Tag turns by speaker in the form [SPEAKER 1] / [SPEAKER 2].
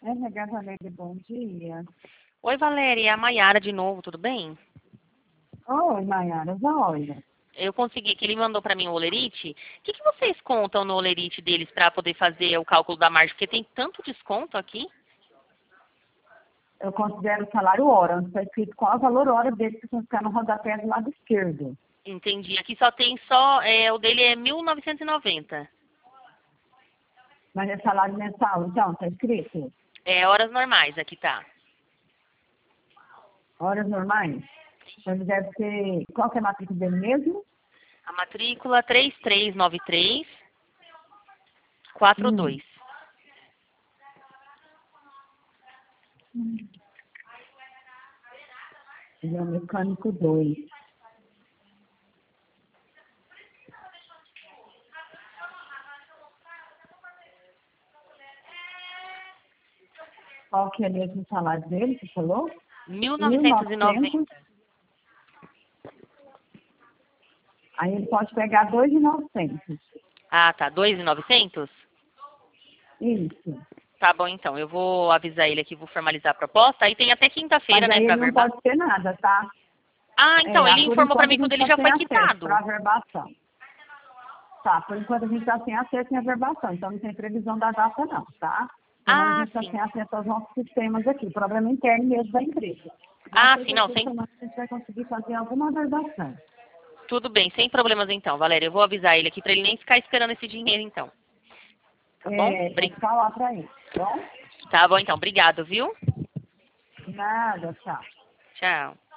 [SPEAKER 1] RH Valéria, bom dia.
[SPEAKER 2] Oi, Valéria, é a Maiara de novo, tudo bem?
[SPEAKER 1] Oi, Maiara, olha.
[SPEAKER 2] Eu consegui, que ele mandou para mim o Olerite. O que vocês contam no Olerite deles para poder fazer o cálculo da margem? Porque tem tanto desconto aqui.
[SPEAKER 1] Eu considero o salário hora, onde está escrito qual é o valor hora dele que você ficar no rodapé do lado esquerdo.
[SPEAKER 2] Entendi. Aqui só tem o dele é 1.990.
[SPEAKER 1] Mas é salário mensal, então, está escrito?
[SPEAKER 2] É horas normais, aqui tá.
[SPEAKER 1] Horas normais? Então ele deve ser. Qual que é a matrícula dele mesmo?
[SPEAKER 2] A matrícula 339342.
[SPEAKER 1] Ele é o mecânico 2. Qual que é mesmo o salário dele, você falou?
[SPEAKER 2] 1.990.
[SPEAKER 1] Aí ele pode pegar 2.900.
[SPEAKER 2] Ah, tá. 2.900?
[SPEAKER 1] Isso.
[SPEAKER 2] Tá bom, então. Eu vou avisar ele aqui, vou formalizar a proposta. Aí tem até quinta-feira,
[SPEAKER 1] Mas
[SPEAKER 2] né,
[SPEAKER 1] aí
[SPEAKER 2] pra
[SPEAKER 1] ele não
[SPEAKER 2] verbar.
[SPEAKER 1] pode ter nada, tá?
[SPEAKER 2] Ah, então, ele
[SPEAKER 1] Por
[SPEAKER 2] informou pra
[SPEAKER 1] enquanto a
[SPEAKER 2] mim que o
[SPEAKER 1] gente
[SPEAKER 2] dele
[SPEAKER 1] só
[SPEAKER 2] já
[SPEAKER 1] tem
[SPEAKER 2] foi
[SPEAKER 1] acesso
[SPEAKER 2] quitado.
[SPEAKER 1] para a verbação. Tá, por enquanto a gente está sem acesso em verbação, então não tem previsão da data não, tá? Senão a
[SPEAKER 2] Ah,
[SPEAKER 1] gente está
[SPEAKER 2] sim.
[SPEAKER 1] sem acesso aos nossos sistemas aqui, problema interno mesmo da empresa. Mas
[SPEAKER 2] Ah, sim, não,
[SPEAKER 1] certeza
[SPEAKER 2] sem...
[SPEAKER 1] semana a gente vai conseguir fazer alguma verbação.
[SPEAKER 2] Tudo bem, sem problemas então, Valéria. Eu vou avisar ele aqui pra ele nem ficar esperando esse dinheiro, então. Tá bom?
[SPEAKER 1] Pode ficar lá para ele, tá bom?
[SPEAKER 2] Tá bom, então. Obrigado, viu?
[SPEAKER 1] Nada, tchau.
[SPEAKER 2] Tchau.